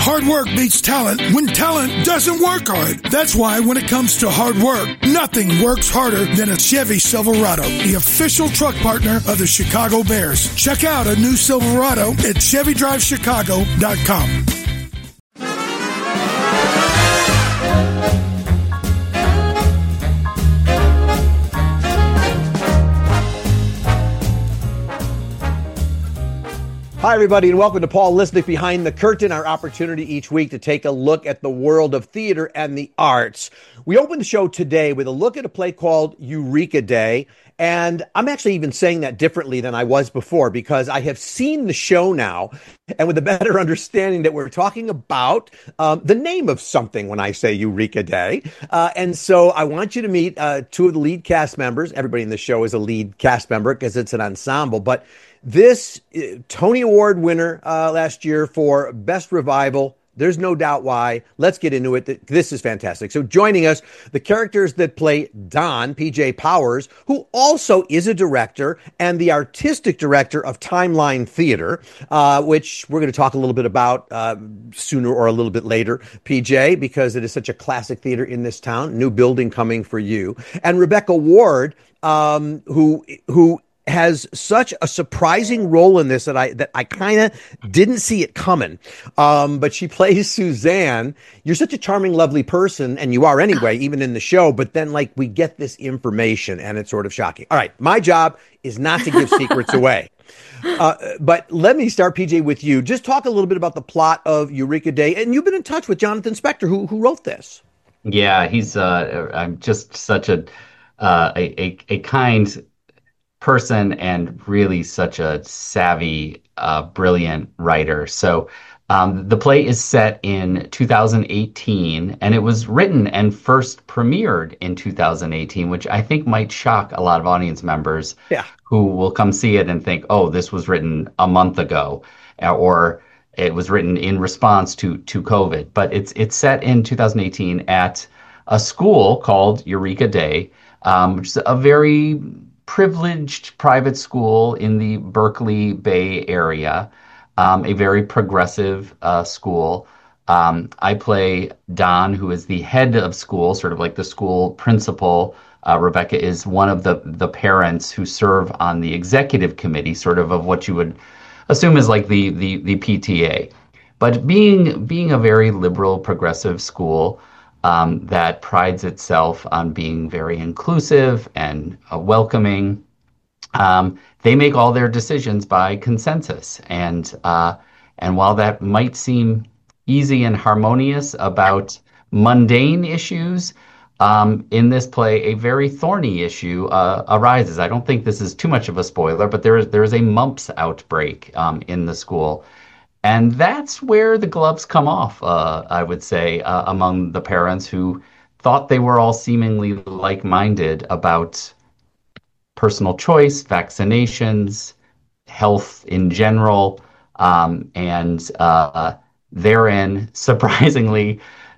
Hard work beats talent when talent doesn't work hard. That's why when it comes to hard work, nothing works harder than a Chevy Silverado, the official truck partner of the Chicago Bears. Check out a new Silverado at ChevyDriveChicago.com. Hi, everybody, and welcome to Paul Lisnek Behind the Curtain, our opportunity each week to take a look at the world of theater and the arts. We open the show today with a look at a play called Eureka Day, and I'm actually even saying that differently than I was before because I have seen the show now, and with a better understanding that we're talking about the name of something when I say Eureka Day. And so I want you to meet two of the lead cast members. Everybody in the show is a lead cast member because it's an ensemble, but this Tony Award winner last year for Best Revival, there's no doubt why. Let's get into it. This is fantastic. So joining us, the characters that play Don, PJ Powers, who also is a director and the artistic director of Timeline Theater, which we're going to talk a little bit about sooner or a little bit later, PJ, because it is such a classic theater in this town, new building coming for you. And Rebecca Ward, who has such a surprising role in this that I kind of didn't see it coming. But she plays Suzanne. You're such a charming, lovely person, and you are anyway, even in the show. But then, we get this information, and it's sort of shocking. All right, my job is not to give secrets away. But let me start, PJ, with you. Just talk a little bit about the plot of Eureka Day. And you've been in touch with Jonathan Spector, who wrote this. Yeah, he's I'm just such a kind person and really such a savvy, brilliant writer. So the play is set in 2018, and it was written and first premiered in 2018, which I think might shock a lot of audience members who will come see it and think, oh, this was written a month ago, or it was written in response to COVID. But it's set in 2018 at a school called Eureka Day, which is a very privileged private school in the Berkeley Bay area, a very progressive school. I play Don, who is the head of school, sort of like the school principal. Rebecca is one of the parents who serve on the executive committee, sort of what you would assume is like the PTA. But being a very liberal, progressive school, that prides itself on being very inclusive and welcoming. They make all their decisions by consensus, and while that might seem easy and harmonious about mundane issues, in this play, a very thorny issue arises. I don't think this is too much of a spoiler, but there is a mumps outbreak in the school. And that's where the gloves come off, I would say, among the parents who thought they were all seemingly like-minded about personal choice, vaccinations, health in general, and therein, surprisingly,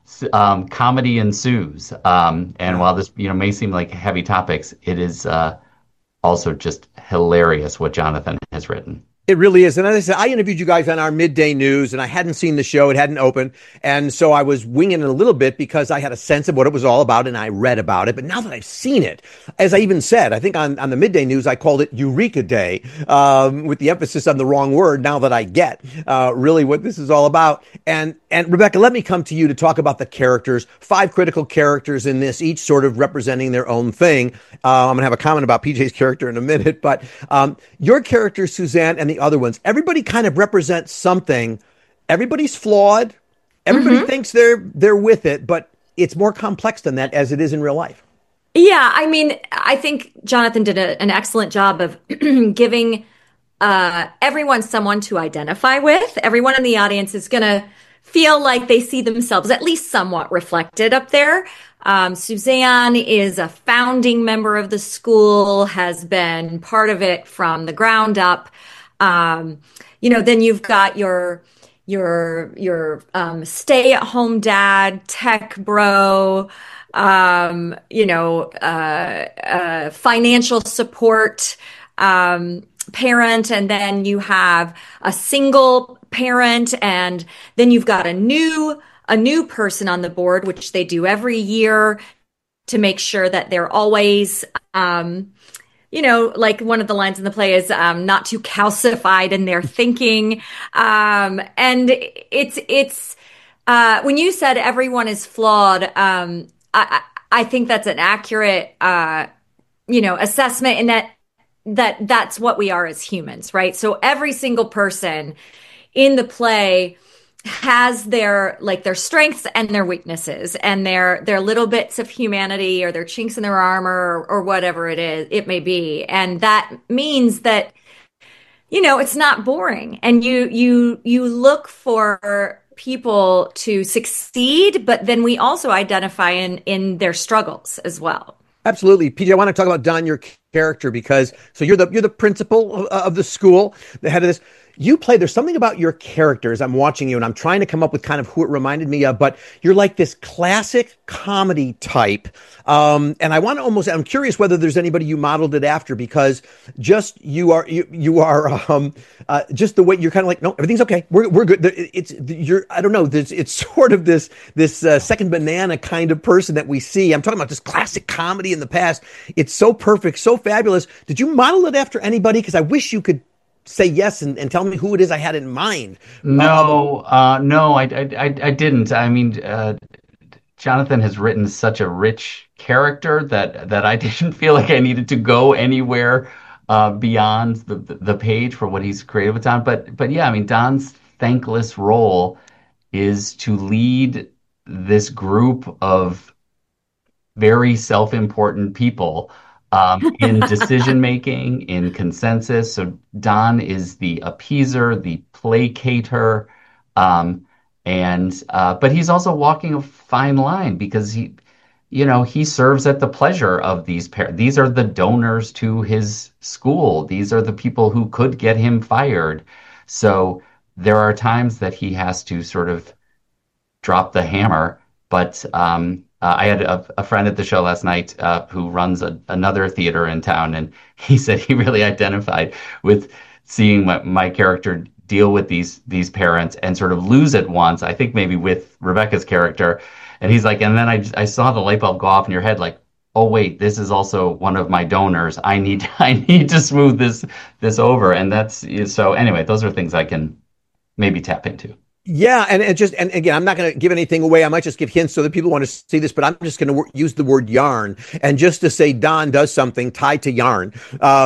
comedy ensues. And while this may seem like heavy topics, it is also just hilarious what Jonathan has written. It really is. And as I said, I interviewed you guys on our midday news, and I hadn't seen the show. It hadn't opened. And so I was winging it a little bit because I had a sense of what it was all about, and I read about it. But now that I've seen it, as I even said, I think on the midday news, I called it Eureka Day, with the emphasis on the wrong word, now that I get really what this is all about. And Rebecca, let me come to you to talk about the characters. 5 critical characters in this, each sort of representing their own thing. I'm going to have a comment about PJ's character in a minute, but your character, Suzanne, and the other ones, everybody kind of represents something. Everybody's flawed. Everybody thinks they're with it, but it's more complex than that, as it is in real life. Yeah, I mean, I think Jonathan did an excellent job of giving everyone someone to identify with. Everyone in the audience is going to feel like they see themselves at least somewhat reflected up there. Suzanne is a founding member of the school, has been part of it from the ground up. Then you've got your stay-at-home dad, tech bro, financial support, parent, and then you have a single parent, and then you've got a new person on the board, which they do every year to make sure that they're always like one of the lines in the play is not too calcified in their thinking. And it's when you said everyone is flawed, I think that's an accurate assessment, in that's what we are as humans, right? So every single person in the play has their strengths and their weaknesses and their little bits of humanity or their chinks in their armor or whatever it may be. And that means that, it's not boring, and you look for people to succeed, but then we also identify in their struggles as well. Absolutely. PJ, I want to talk about Don, your character, because you're the principal of the school, the head of this. There's something about your characters. I'm watching you and I'm trying to come up with kind of who it reminded me of, but you're like this classic comedy type. And I'm curious whether there's anybody you modeled it after, because just you are just the way you're kind of like, no, everything's okay. We're good. I don't know. It's sort of this second banana kind of person that we see. I'm talking about this classic comedy in the past. It's so perfect, so fabulous. Did you model it after anybody? Because I wish you could say yes and tell me who it is I had in mind. No, I didn't. I mean, Jonathan has written such a rich character that I didn't feel like I needed to go anywhere beyond the page for what he's created with Don. But yeah, I mean, Don's thankless role is to lead this group of very self-important people in decision making, in consensus. So Don is the appeaser, the placater, but he's also walking a fine line, because he serves at the pleasure of these parents. These are the donors to his school. These are the people who could get him fired. So there are times that he has to sort of drop the hammer, but I had a friend at the show last night who runs another theater in town, and he said he really identified with seeing my character deal with these parents and sort of lose it once, I think maybe with Rebecca's character. And he's like, and then I saw the light bulb go off in your head, like, oh wait, this is also one of my donors. I need to smooth this over. And so anyway, those are things I can maybe tap into. Yeah, and again, I'm not going to give anything away. I might just give hints so that people want to see this, but I'm just going to use the word yarn, and just to say Don does something tied to yarn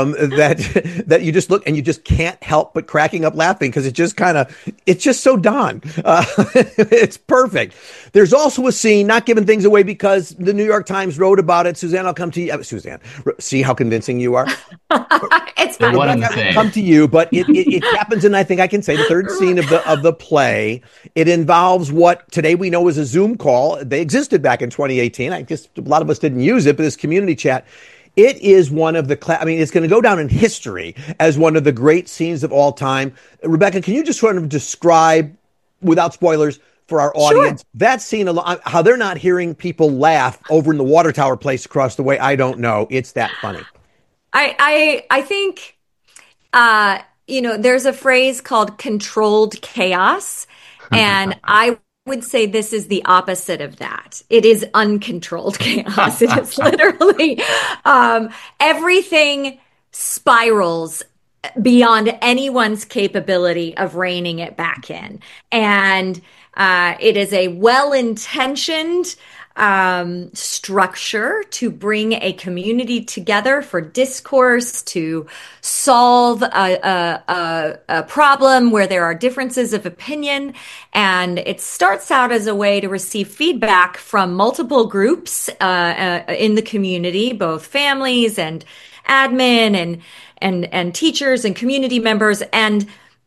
that you just look and you just can't help but cracking up laughing, because it's just so Don. It's perfect. There's also a scene, not giving things away because the New York Times wrote about it. Suzanne, I'll come to you. Suzanne, see how convincing you are. It's fine. I'll come to you, but it happens, and I think I can say the third scene of the play. It involves what today we know as a Zoom call. They existed back in 2018. I guess a lot of us didn't use it, but this community chat, it is one of the, it's going to go down in history as one of the great scenes of all time. Rebecca, can you just sort of describe, without spoilers, for our audience, sure, that scene, how they're not hearing people laugh over in the water tower place across the way? I don't know. It's that funny. I think, there's a phrase called controlled chaos. And I would say this is the opposite of that. It is uncontrolled chaos. It is literally everything spirals beyond anyone's capability of reining it back in. And it is a well-intentioned structure to bring a community together for discourse, to solve a problem where there are differences of opinion. And it starts out as a way to receive feedback from multiple groups in the community, both families and admin and teachers and community members, and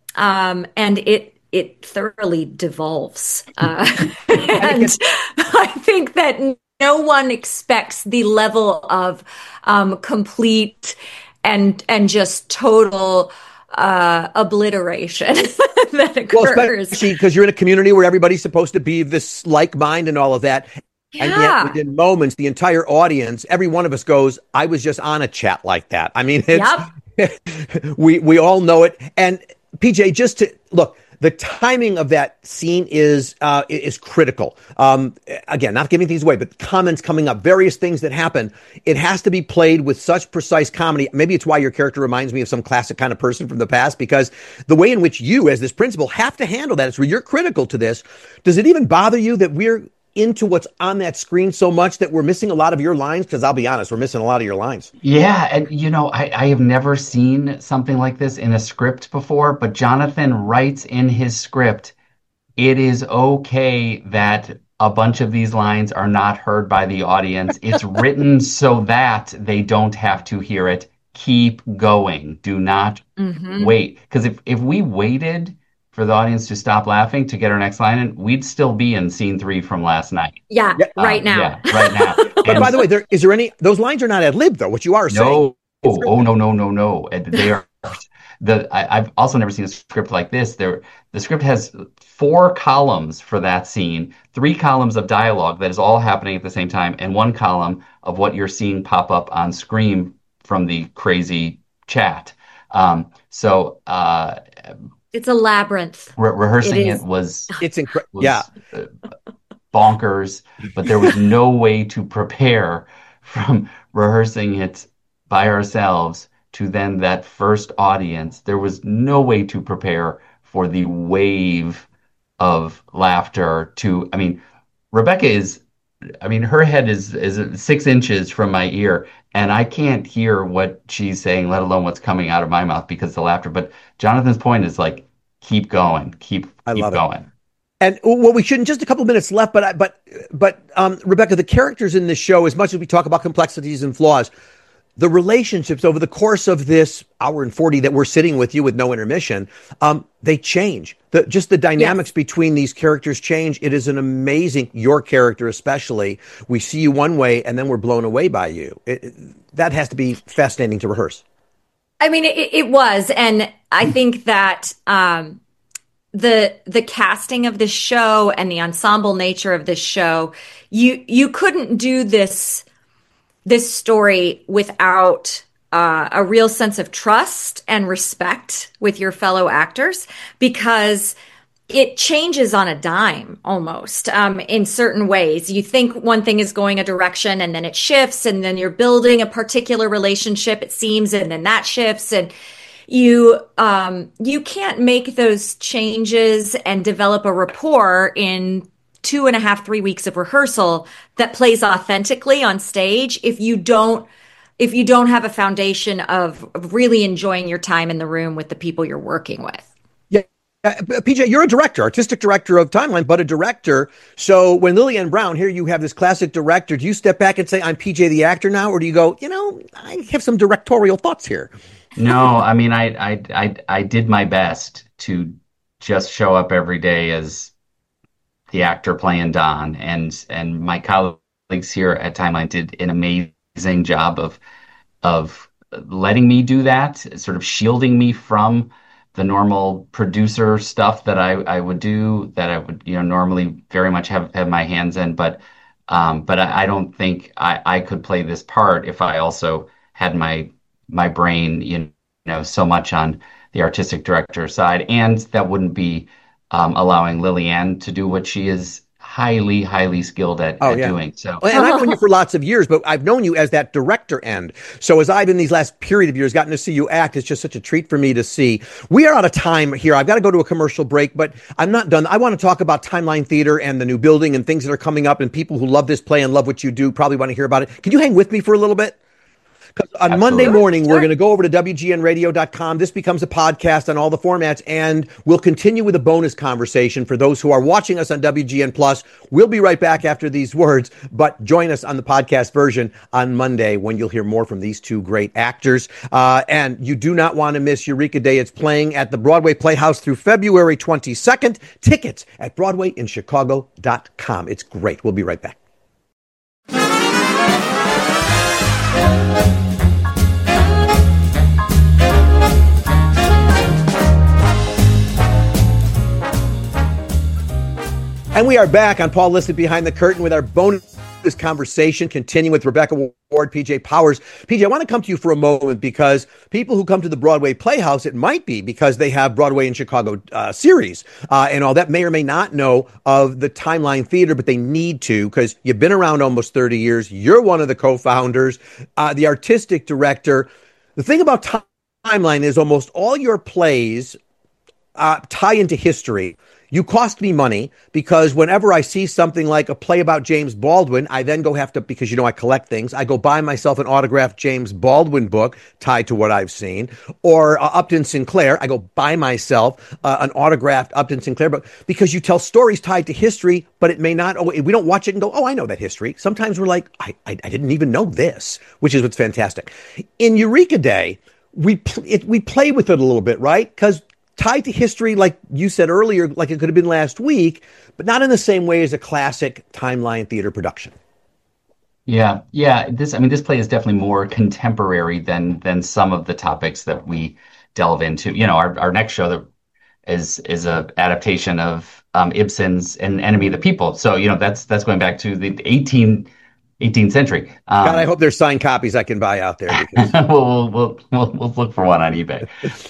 it thoroughly devolves. And I think that no one expects the level of complete and just total obliteration that occurs. Well, especially because you're in a community where everybody's supposed to be this like mind and all of that. Yeah. And yet within moments, the entire audience, every one of us goes, I was just on a chat like that. I mean, We all know it. And PJ, just to look, the timing of that scene is critical. Again, not giving things away, but comments coming up, various things that happen. It has to be played with such precise comedy. Maybe it's why your character reminds me of some classic kind of person from the past, because the way in which you, as this principal, have to handle that, it's where you're critical to this. Does it even bother you that we're into what's on that screen so much that we're missing a lot of your lines? Because I'll be honest, we're missing a lot of your lines. Yeah, and I have never seen something like this in a script before, but Jonathan writes in his script, it is okay that a bunch of these lines are not heard by the audience. It's written so that they don't have to hear it. Keep going. Do not wait. Because if we waited for the audience to stop laughing to get our next line in, we'd still be in scene 3 from last night. Yeah, right now. Yeah, right now. But by the way, is there any, those lines are not ad lib though, what you are saying. No. They are, I've also never seen a script like this. The script has 4 columns for that scene, 3 columns of dialogue that is all happening at the same time, and 1 column of what you're seeing pop up on screen from the crazy chat. It's a labyrinth. Rehearsing it was incredible. Yeah, bonkers. But there was no way to prepare from rehearsing it by ourselves to then that first audience. There was no way to prepare for the wave of laughter. Rebecca is. Her head is 6 inches from my ear, and I can't hear what she's saying, let alone what's coming out of my mouth because of the laughter. But Jonathan's point is like, keep going, keep going. And well, we shouldn't, just a couple minutes left, but Rebecca, the characters in this show, as much as we talk about complexities and flaws, the relationships over the course of this hour and 40 that we're sitting with you with no intermission, they change. Just the dynamics between these characters change. It is an amazing, your character especially. We see you one way and then we're blown away by you. That has to be fascinating to rehearse. It was. And I think that the casting of this show and the ensemble nature of this show, you couldn't do this story without a real sense of trust and respect with your fellow actors, because it changes on a dime almost in certain ways. You think one thing is going a direction and then it shifts, and then you're building a particular relationship, it seems, and then that shifts, and you can't make those changes and develop a rapport in 2.5, 3 weeks of rehearsal that plays authentically on stage if you don't have a foundation of really enjoying your time in the room with the people you're working with. Yeah. PJ, you're a director, artistic director of Timeline, but a director. So when Lillian Brown, here you have this classic director, do you step back and say, I'm PJ the actor now? Or do you go, I have some directorial thoughts here? No, I did my best to just show up every day as the actor playing Don, and my colleagues here at Timeline did an amazing job of letting me do that, sort of shielding me from the normal producer stuff that I would do, that I would normally very much have my hands in, but I don't think I could play this part if I also had my brain so much on the artistic director side, and that wouldn't be allowing Lillian to do what she is highly, highly skilled at doing. So, and I've known you for lots of years, but I've known you as that director end. So as I've in these last period of years gotten to see you act, it's just such a treat for me to see. We are out of time here. I've got to go to a commercial break, but I'm not done. I want to talk about Timeline Theater and the new building and things that are coming up, and people who love this play and love what you do probably want to hear about it. Can you hang with me for a little bit? On Monday morning, we're going to go over to WGNradio.com. This becomes a podcast on all the formats, and we'll continue with a bonus conversation for those who are watching us on WGN Plus. We'll be right back after these words, but join us on the podcast version on Monday when you'll hear more from these two great actors. And you do not want to miss Eureka Day. It's playing at the Broadway Playhouse through February 22nd. Tickets at BroadwayInChicago.com. It's great. We'll be right back. And we are back on Paul Listed Behind the Curtain with our bonus this conversation, continuing with Rebecca Ward, PJ Powers. PJ, I want to come to you for a moment because people who come to the Broadway Playhouse, it might be because they have Broadway in Chicago series and all that, may or may not know of the Timeline Theater, but they need to because you've been around almost 30 years. You're one of the co-founders, the artistic director. The thing about Timeline is almost all your plays tie into history. You cost me money because whenever I see something like a play about James Baldwin, I then go have to, because I collect things, I go buy myself an autographed James Baldwin book tied to what I've seen, or Upton Sinclair. I go buy myself an autographed Upton Sinclair book because you tell stories tied to history, but it may not, we don't watch it and go, oh, I know that history. Sometimes we're like, I didn't even know this, which is what's fantastic. In Eureka Day, we play with it a little bit, right? Because tied to history, like you said earlier, like it could have been last week, but not in the same way as a classic Timeline Theater production. Yeah. This play is definitely more contemporary than some of the topics that we delve into. Our next show that is a adaptation of Ibsen's An Enemy of the People. So that's going back to the 18th century. God, I hope there's signed copies I can buy out there. Because... we'll look for one on eBay.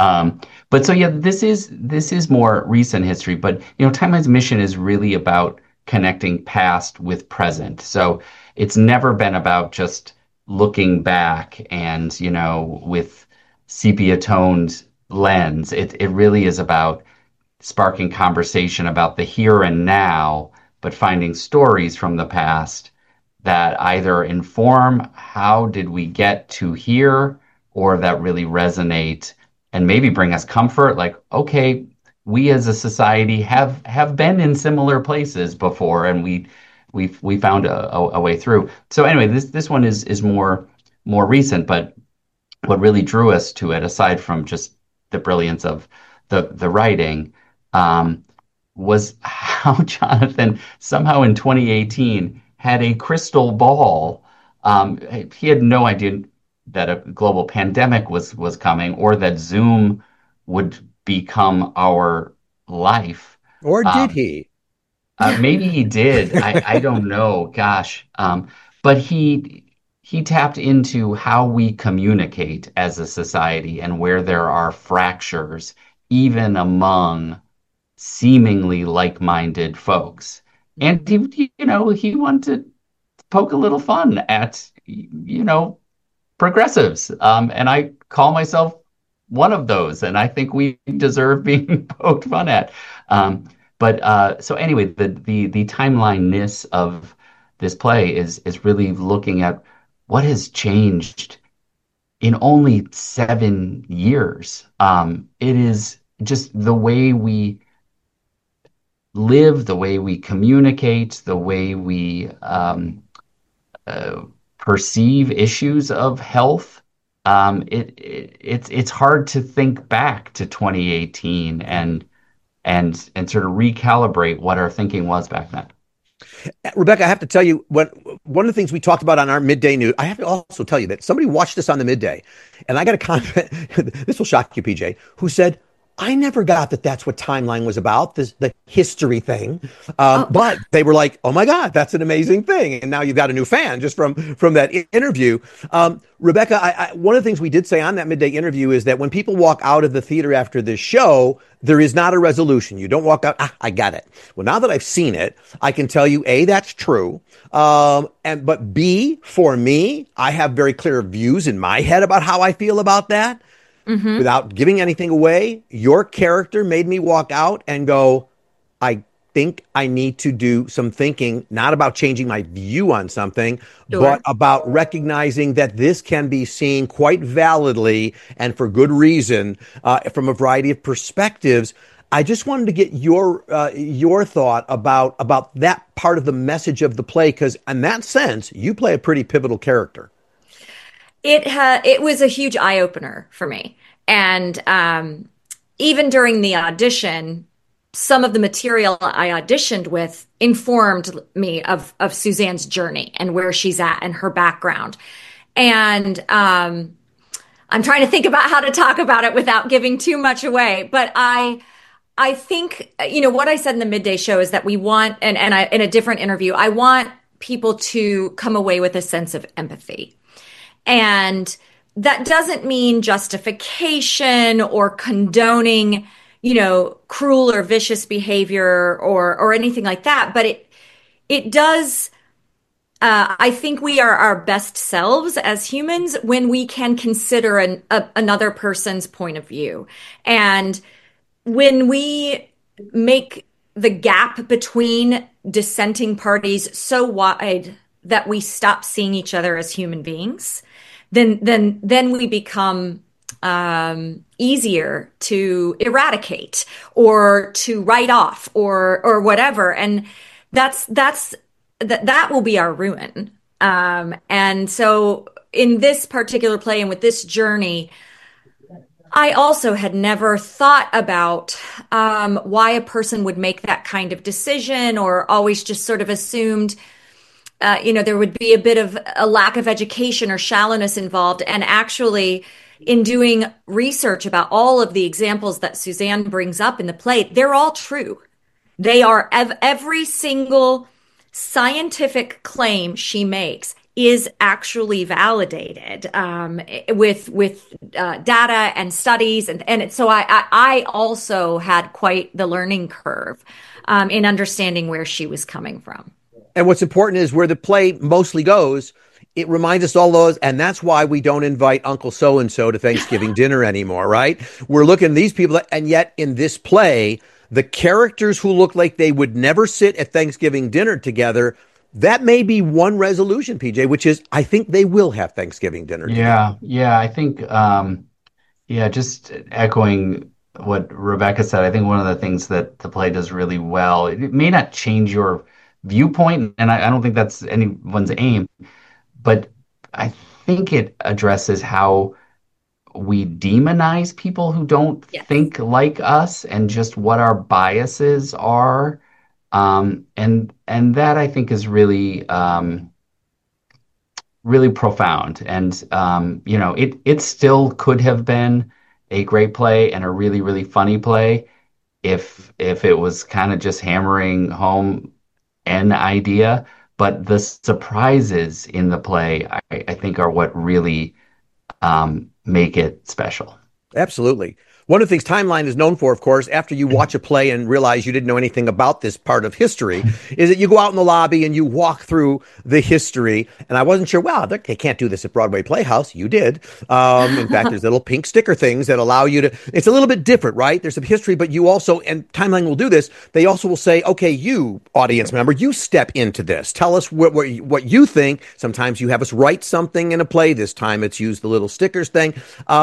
But so this is more recent history. But Timeline's mission is really about connecting past with present. So it's never been about just looking back and with sepia-toned lens. It really is about sparking conversation about the here and now, but finding stories from the past that either inform how did we get to here, or that really resonate and maybe bring us comfort. Like, okay, we as a society have been in similar places before, and we found a way through. So anyway, this one is more recent, but what really drew us to it, aside from just the brilliance of the writing, was how Jonathan somehow in 2018 had a crystal ball. He had no idea that a global pandemic was coming, or that Zoom would become our life. Or did he? Maybe he did. I don't know. Gosh. But he tapped into how we communicate as a society and where there are fractures, even among seemingly like-minded folks. And he wanted to poke a little fun at, progressives. And I call myself one of those, and I think we deserve being poked fun at. So anyway, the timeline-ness of this play is really looking at what has changed in only 7 years. It is just the way we live, the way we communicate, the way we perceive issues of health. It's hard to think back to 2018 and sort of recalibrate what our thinking was back then. Rebecca, I have to tell you, one of the things we talked about on our midday news, I have to also tell you that somebody watched this on the midday, and I got a comment, this will shock you, PJ, who said, I never got that that's what Timeline was about, the history thing. But they were like, oh my God, that's an amazing thing. And now you've got a new fan just from that interview. Rebecca, one of the things we did say on that midday interview is that when people walk out of the theater after this show, there is not a resolution. You don't walk out, I got it. Well, now that I've seen it, I can tell you, A, that's true. But B, for me, I have very clear views in my head about how I feel about that. Mm-hmm. Without giving anything away, your character made me walk out and go, I think I need to do some thinking, not about changing my view on something, but about recognizing that this can be seen quite validly and for good reason from a variety of perspectives. I just wanted to get your thought about that part of the message of the play, because in that sense, you play a pretty pivotal character. It was a huge eye-opener for me. And even during the audition, some of the material I auditioned with informed me of Suzanne's journey and where she's at and her background. And I'm trying to think about how to talk about it without giving too much away. But I think, what I said in the midday show is that we want, and I, in a different interview, I want people to come away with a sense of empathy. And that doesn't mean justification or condoning, cruel or vicious behavior or anything like that. But it does. I think we are our best selves as humans when we can consider another person's point of view. And when we make the gap between dissenting parties so wide that we stop seeing each other as human beings, then we become easier to eradicate or to write off or whatever. And that will be our ruin. And so in this particular play and with this journey, I also had never thought about why a person would make that kind of decision, or always just sort of assumed, there would be a bit of a lack of education or shallowness involved. And actually, in doing research about all of the examples that Suzanne brings up in the play, they're all true. They are every single scientific claim she makes is actually validated with data and studies, and so I also had quite the learning curve in understanding where she was coming from. And what's important is where the play mostly goes. It reminds us all those, and that's why we don't invite Uncle So-and-so to Thanksgiving dinner anymore, right? We're looking at these people, and yet in this play, the characters who look like they would never sit at Thanksgiving dinner together, that may be one resolution, PJ, which is I think they will have Thanksgiving dinner together. Yeah. I think, just echoing what Rebecca said, I think one of the things that the play does really well, it may not change your viewpoint, and I don't think that's anyone's aim, but I think it addresses how we demonize people who don't think like us and just what our biases are. And that I think is really, really profound. And, it still could have been a great play and a really, really funny play if it was kind of just hammering home an idea. But the surprises in the play, I think, are what really make it special. Absolutely. One of the things Timeline is known for, of course, after you watch a play and realize you didn't know anything about this part of history, is that you go out in the lobby and you walk through the history. And I wasn't sure, wow, they can't do this at Broadway Playhouse. You did. In fact, there's little pink sticker things that allow you to, it's a little bit different, right? There's some history, but you also, and Timeline will do this, they also will say, okay, you, audience member, you step into this. Tell us what you think. Sometimes you have us write something in a play. This time it's used the little stickers thing.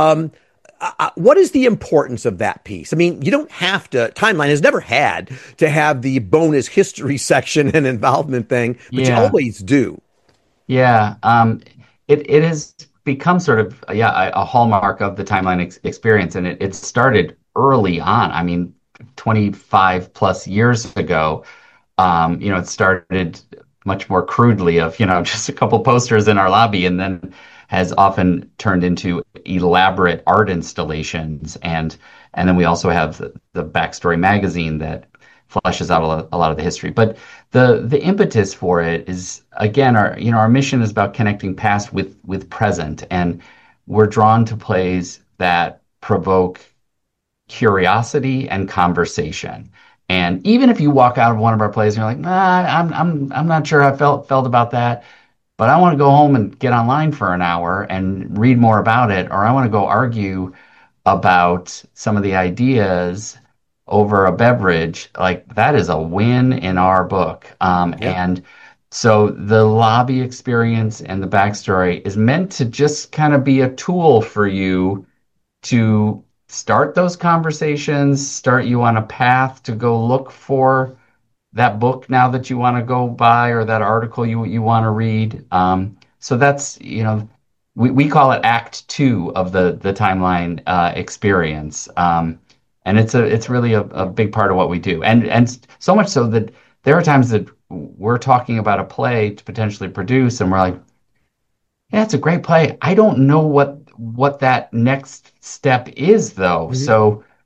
What is the importance of that piece? I mean, you don't have to, Timeline has never had to have the bonus history section and involvement thing, but you always do. Yeah. It has become sort of, a hallmark of the Timeline experience. And it started early on. I mean, 25 plus years ago, it started much more crudely of, just a couple posters in our lobby, and then has often turned into elaborate art installations. And then we also have the Backstory magazine that fleshes out a lot of the history. But the impetus for it is, again, our mission is about connecting past with present. And we're drawn to plays that provoke curiosity and conversation. And even if you walk out of one of our plays and you're like, I'm not sure I felt about that, but I want to go home and get online for an hour and read more about it, or I want to go argue about some of the ideas over a beverage, like that is a win in our book. And so the lobby experience and the Backstory is meant to just kind of be a tool for you to start those conversations, start you on a path to go look for that book now that you want to go buy, or that article you want to read. So that's, we call it Act 2 of the Timeline experience. And it's really a big part of what we do. And so much so that there are times that we're talking about a play to potentially produce, and we're like, yeah, it's a great play. I don't know what that next step is, though. Mm-hmm. So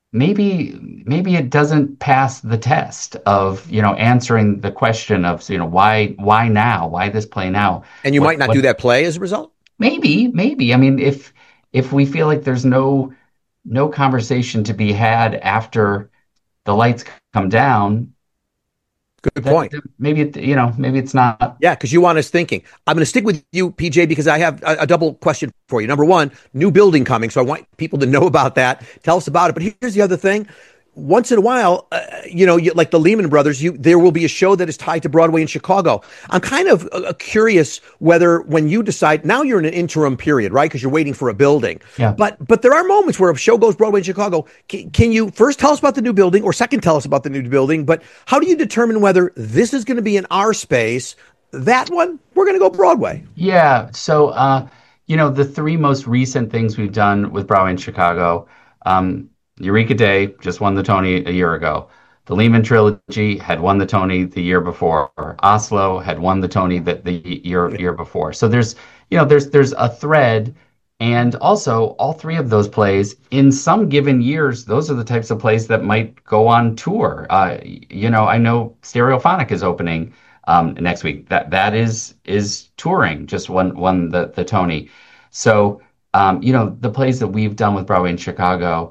maybe it doesn't pass the test of, answering the question of, why now? Why this play now? And you might not do that play as a result? Maybe. I mean, if we feel like there's no conversation to be had after the lights come down, Good point. maybe it's not. Yeah, because you want us thinking. I'm going to stick with you, PJ, because I have a double question for you. Number one, new building coming, so I want people to know about that. Tell us about it. But here's the other thing. Once in a while, like the Lehman Brothers, there will be a show that is tied to Broadway in Chicago. I'm kind of curious whether when you decide, now you're in an interim period, right? Because you're waiting for a building. Yeah. But there are moments where a show goes Broadway in Chicago. Can you first tell us about the new building, or second tell us about the new building? But how do you determine whether this is going to be in our space, that one, we're going to go Broadway? Yeah. So, the three most recent things we've done with Broadway in Chicago, Eureka Day just won the Tony a year ago. The Lehman Trilogy had won the Tony the year before. Oslo had won the Tony the year before. So there's a thread, and also all three of those plays in some given years, those are the types of plays that might go on tour. I know Stereophonic is opening next week. That is touring. Just won the Tony. So the plays that we've done with Broadway in Chicago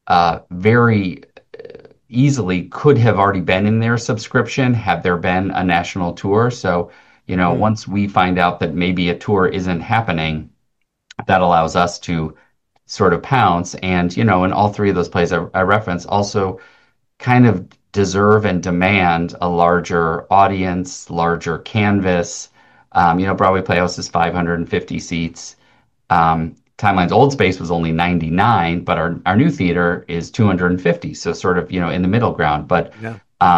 very easily could have already been in their subscription had there been a national tour. So, once we find out that maybe a tour isn't happening, that allows us to sort of pounce. And, in all three of those plays I reference also kind of deserve and demand a larger audience, larger canvas. Broadway Playhouse is 550 seats. Timeline's old space was only 99, but our new theater is 250. So sort of, in the middle ground. But, Yeah.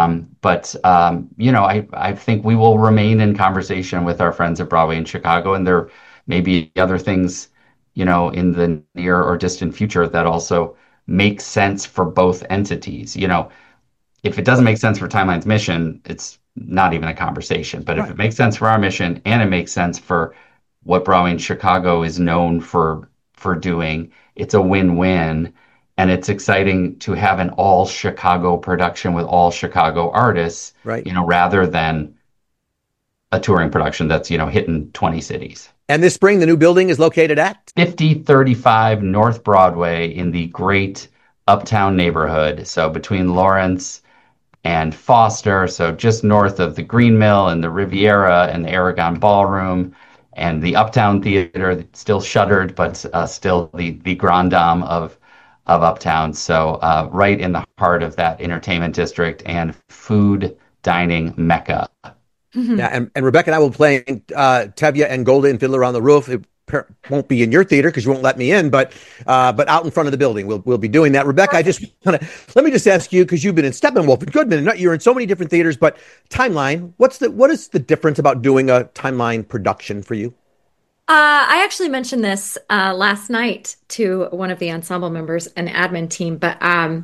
I think we will remain in conversation with our friends at Broadway in Chicago, and there may be other things, in the near or distant future that also make sense for both entities. If it doesn't make sense for Timeline's mission, it's not even a conversation. But Right. if it makes sense for our mission and it makes sense for what Broadway in Chicago is known for doing, it's a win-win. And it's exciting to have an all Chicago production with all Chicago artists, Right. Rather than a touring production that's, hitting 20 cities. And this spring, the new building is located at 5035 North Broadway in the great Uptown neighborhood. So between Lawrence and Foster, so just north of the Green Mill and the Riviera and the Aragon Ballroom and the Uptown Theater, still shuttered, but still the Grand Dame of Uptown. So right in the heart of that entertainment district and food dining mecca. Yeah, and Rebecca and I will be playing Tevye and Golda and Fiddler on the Roof. It won't be in your theater because you won't let me in, but out in front of the building, we'll be doing that. Rebecca, let me just ask you, because you've been in Steppenwolf and Goodman, and you're in so many different theaters, but Timeline, what is the difference about doing a Timeline production for you? I actually mentioned this last night to one of the ensemble members and admin team, but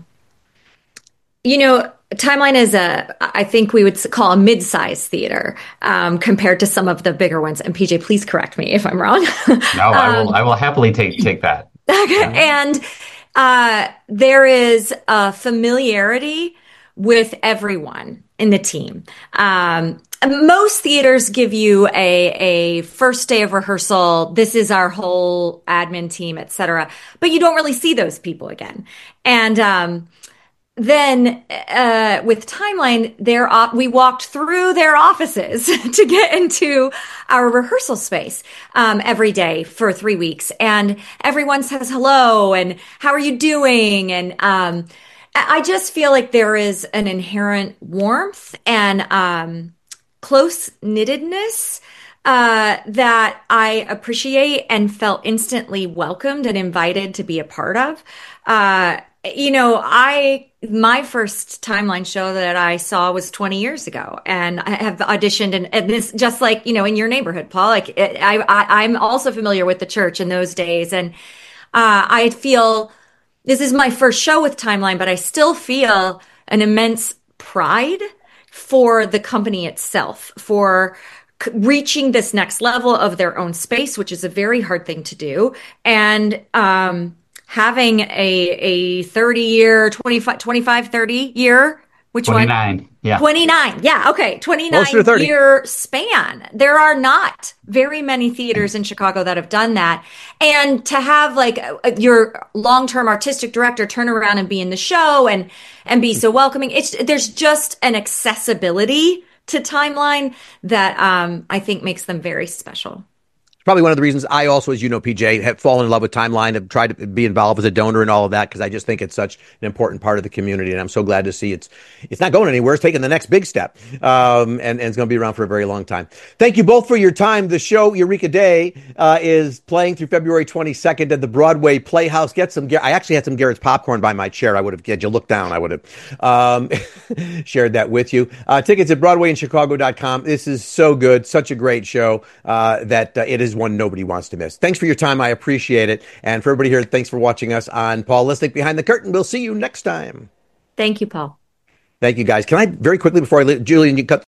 Timeline is I think we would call a mid-size theater compared to some of the bigger ones. And PJ, please correct me if I'm wrong. No, I will happily take that. And there is a familiarity with everyone in the team. Most theaters give you a first day of rehearsal. This is our whole admin team, etc. But you don't really see those people again. And then with Timeline, we walked through their offices to get into our rehearsal space every day for 3 weeks. And everyone says hello and how are you doing? And I just feel like there is an inherent warmth and close-knittedness that I appreciate and felt instantly welcomed and invited to be a part of. My first Timeline show that I saw was 20 years ago, and I have auditioned, and this just like in your neighborhood, Paul. Like I'm also familiar with the church in those days, and I feel this is my first show with Timeline, but I still feel an immense pride for the company itself, for reaching this next level of their own space, which is a very hard thing to do, and having a 30-year, 25, 30-year, which 29. one? Yeah. 29. Yeah. Okay. 29-year span. There are not very many theaters in Chicago that have done that. And to have like your long-term artistic director turn around and be in the show and be so welcoming, there's just an accessibility to Timeline that I think makes them very special. Probably one of the reasons I also, as you know, PJ, have fallen in love with Timeline, have tried to be involved as a donor and all of that, because I just think it's such an important part of the community. And I'm so glad to see it's not going anywhere. It's taking the next big step, and it's going to be around for a very long time. Thank you both for your time. The show Eureka Day is playing through February 22nd at the Broadway Playhouse. I actually had some Garrett's popcorn by my chair. I would have, had you looked down, I would have shared that with you. Tickets at BroadwayInChicago.com. This is so good. Such a great show that it is one nobody wants to miss. Thanks for your time. I appreciate it. And for everybody here, thanks for watching us on Paul Lisnek Behind the Curtain. We'll see you next time. Thank you, Paul. Thank you, guys. Can I very quickly before I leave, Julian, you cut